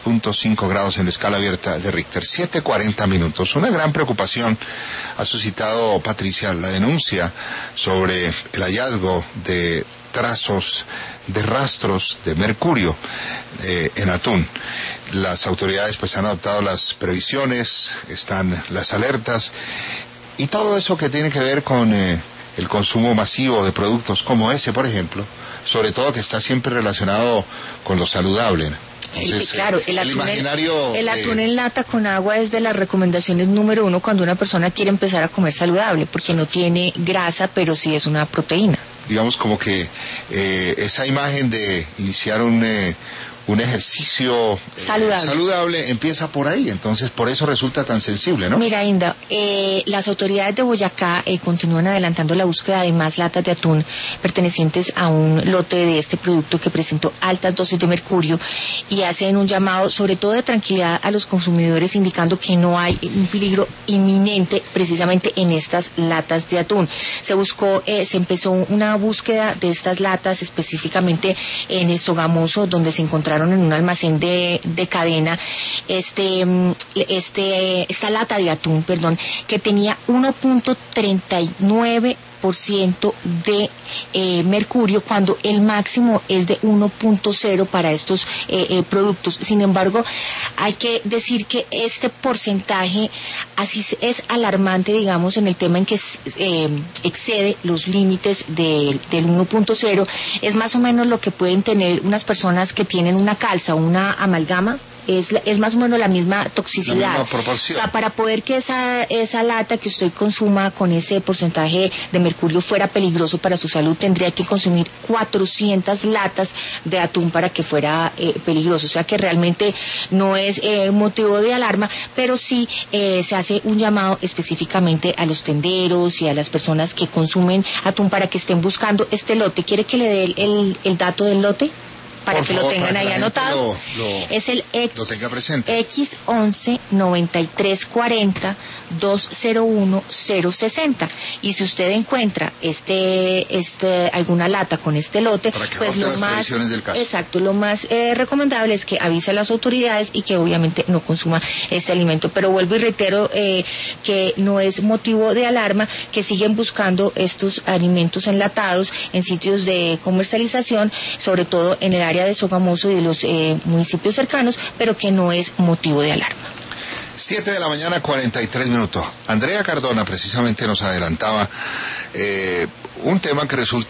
6.5 grados en la escala abierta de Richter, 7:40 minutos. Una gran preocupación ha suscitado, Patricia, la denuncia sobre el hallazgo de trazos, de rastros de mercurio en atún. Las autoridades pues han adoptado las previsiones, están las alertas y todo eso que tiene que ver con el consumo masivo de productos como ese, por ejemplo, sobre todo que está siempre relacionado con lo saludable. Entonces, claro, el atún en lata con agua es de las recomendaciones número 1 cuando una persona quiere empezar a comer saludable, porque no tiene grasa, pero sí es una proteína. Digamos como que esa imagen de iniciar un ejercicio saludable empieza por ahí, entonces por eso resulta tan sensible, ¿no? Mira, Inda, las autoridades de Boyacá continúan adelantando la búsqueda de más latas de atún pertenecientes a un lote de este producto que presentó altas dosis de mercurio y hacen un llamado sobre todo de tranquilidad a los consumidores, indicando que no hay un peligro inminente precisamente en estas latas de atún. Se empezó una búsqueda de estas latas específicamente en Sogamoso, donde se encontraron en un almacén de cadena esta lata de atún, que tenía 1.39% de mercurio, cuando el máximo es de 1.0 para estos productos. Sin embargo, hay que decir que este porcentaje así es alarmante, digamos, en el tema en que excede los límites del 1.0. Es más o menos lo que pueden tener unas personas que tienen una calza o una amalgama. Es más o menos la misma toxicidad. La misma proporción. O sea, para poder que esa lata que usted consuma con ese porcentaje de mercurio fuera peligroso para su salud, tendría que consumir 400 latas de atún para que fuera peligroso. O sea que realmente no es motivo de alarma, pero sí se hace un llamado específicamente a los tenderos y a las personas que consumen atún para que estén buscando este lote. ¿Quiere que le dé el dato del lote? Para por que favor, lo tengan ahí anotado. Es el X11 9340 201 060. Y si usted encuentra alguna lata con este lote, pues lo más recomendable es que avise a las autoridades y que obviamente no consuma este alimento. Pero vuelvo y reitero que no es motivo de alarma, que siguen buscando estos alimentos enlatados en sitios de comercialización, sobre todo en el área de Sogamoso y de los municipios cercanos, pero que no es motivo de alarma. 7:43 a.m. Andrea Cardona precisamente nos adelantaba un tema que resulta